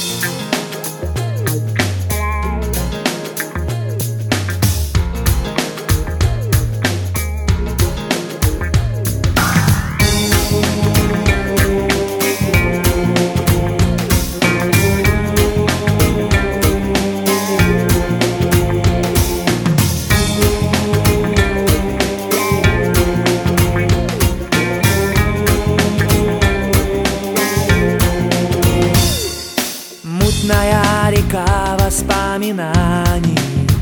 Мутная река воспоминаний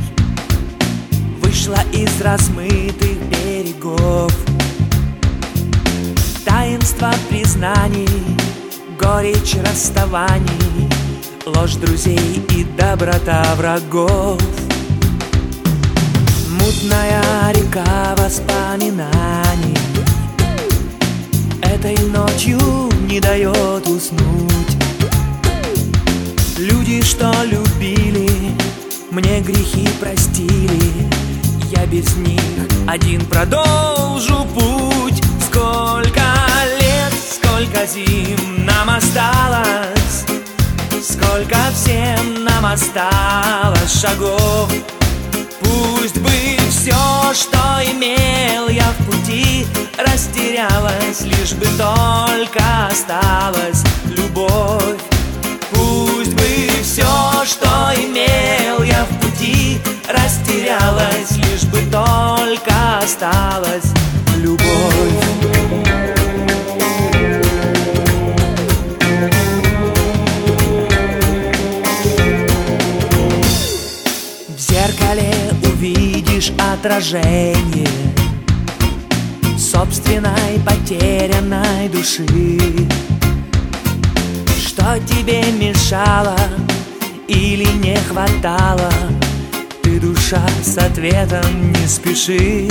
вышла из размытых берегов. Таинство признаний, горечь расставаний, ложь друзей и доброта врагов. Мутная река воспоминаний этой ночью не дает уснуть. Люди, что любили, мне грехи простили, я без них один продолжу путь. Сколько лет, сколько зим нам осталось, сколько всем нам осталось шагов. Пусть бы все, что имел я в пути, растерялось, лишь бы только осталась любовь. Пусть бы все, что имел я в пути, растерялось, лишь бы только осталась любовь. В зеркале увидишь отражение собственной потерянной души. Что тебе мешало или не хватало, ты, душа, с ответом не спеши.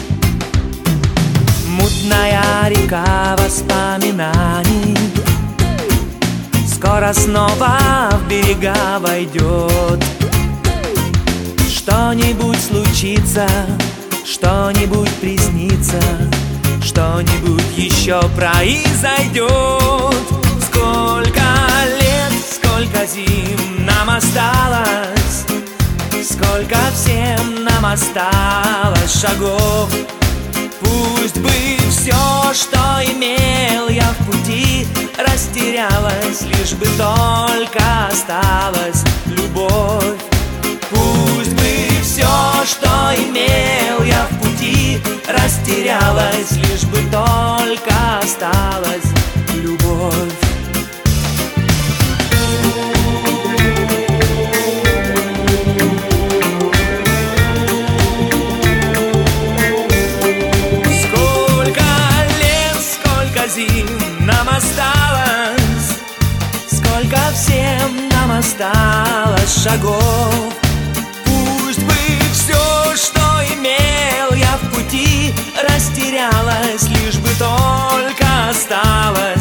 Мутная река воспоминаний скоро снова в берега войдет. Что-нибудь случится, что-нибудь приснится, что-нибудь еще произойдет. Сколько лет, сколько зим нам осталось, сколько всем нам осталось шагов. Пусть бы все, что имел я в пути, растерялось, лишь бы только осталась любовь. Пусть бы все, что имел я в пути, растерялось, лишь бы только осталась любовь. Нам осталось, сколько всем нам осталось шагов. Пусть бы все, что имел я в пути, растерялось, лишь бы только осталось